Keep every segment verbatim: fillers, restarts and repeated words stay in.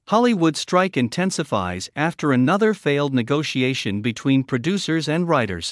Hollywood strike intensifies after another failed negotiation between producers and writers.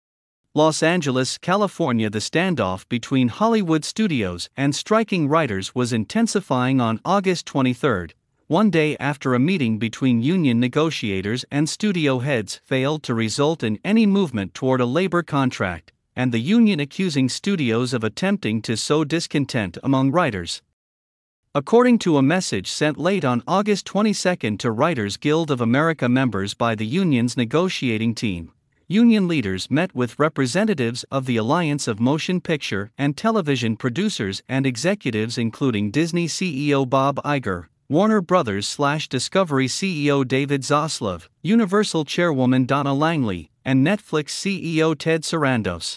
Los Angeles, California. The standoff between Hollywood studios and striking writers was intensifying on August twenty-third, one day after a meeting between union negotiators and studio heads failed to result in any movement toward a labor contract, and the union accusing studios of attempting to sow discontent among writers. According to a message sent late on August twenty-second to Writers Guild of America members by the union's negotiating team, union leaders met with representatives of the Alliance of Motion Picture and Television Producers and executives including Disney C E O Bob Iger, Warner Brothers/Discovery C E O David Zaslav, Universal Chairwoman Donna Langley, and Netflix C E O Ted Sarandos.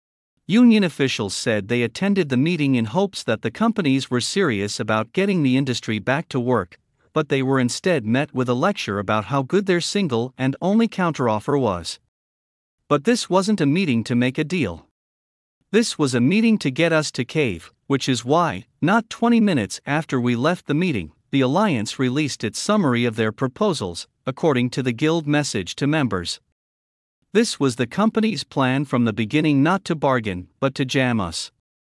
Union officials said they attended the meeting in hopes that the companies were serious about getting the industry back to work, but they were instead met with a lecture about how good their single and only counteroffer was. But this wasn't a meeting to make a deal. This was a meeting to get us to cave, which is why, not twenty minutes after we left the meeting, the Alliance released its summary of their proposals, according to the Guild message to members. This was the company's plan from the beginning, not to bargain, but to jam us.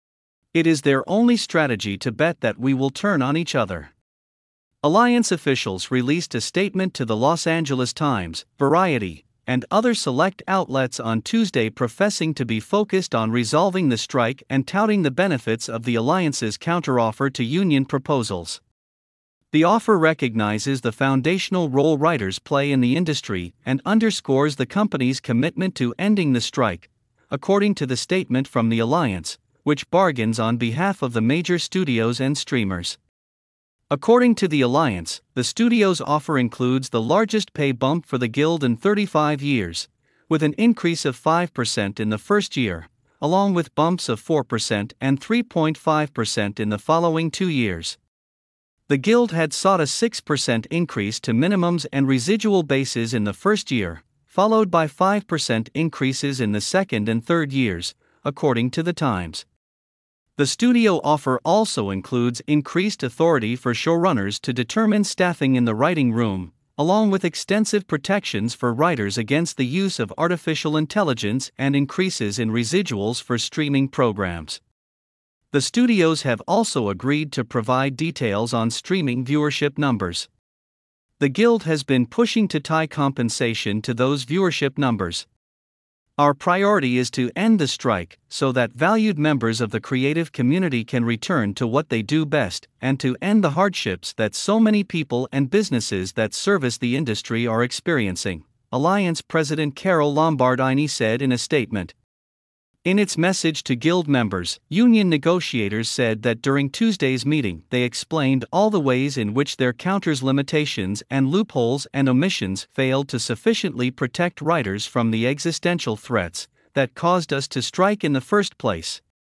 It is their only strategy to bet that we will turn on each other. Alliance officials released a statement to the Los Angeles Times, Variety, and other select outlets on Tuesday professing to be focused on resolving the strike and touting the benefits of the Alliance's counteroffer to union proposals. The offer recognizes the foundational role writers play in the industry and underscores the company's commitment to ending the strike, according to the statement from the Alliance, which bargains on behalf of the major studios and streamers. According to the Alliance, the studio's offer includes the largest pay bump for the Guild in thirty-five years, with an increase of five percent in the first year, along with bumps of four percent and three point five percent in the following two years. The Guild had sought a six percent increase to minimums and residual bases in the first year, followed by five percent increases in the second and third years, according to the Times. The studio offer also includes increased authority for showrunners to determine staffing in the writing room, along with extensive protections for writers against the use of artificial intelligence and increases in residuals for streaming programs. The studios have also agreed to provide details on streaming viewership numbers. The Guild has been pushing to tie compensation to those viewership numbers. Our priority is to end the strike so that valued members of the creative community can return to what they do best and to end the hardships that so many people and businesses that service the industry are experiencing, Alliance President Carol Lombardini said in a statement. In its message to Guild members, union negotiators said that during Tuesday's meeting they explained all the ways in which their counters' limitations and loopholes and omissions failed to sufficiently protect writers from the existential threats that caused us to strike in the first place.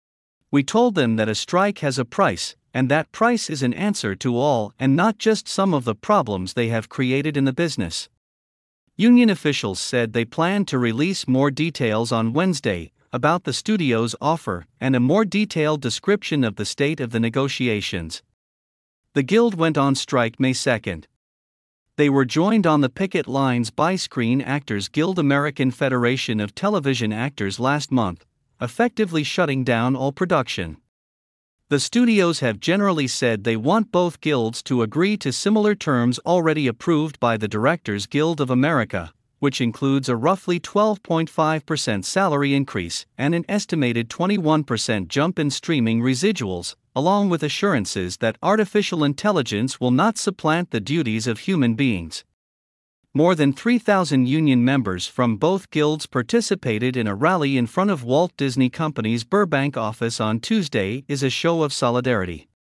We told them that a strike has a price, and that price is an answer to all and not just some of the problems they have created in the business. Union officials said they plan to release more details on Wednesday about the studio's offer and a more detailed description of the state of the negotiations. The Guild went on strike May second. They were joined on the picket lines by Screen Actors Guild American Federation of Television Actors last month, effectively shutting down all production. The studios have generally said they want both guilds to agree to similar terms already approved by the Directors Guild of America, which includes a roughly twelve point five percent salary increase and an estimated twenty-one percent jump in streaming residuals, along with assurances that artificial intelligence will not supplant the duties of human beings. More than three thousand union members from both guilds participated in a rally in front of Walt Disney Company's Burbank office on Tuesday as a show of solidarity.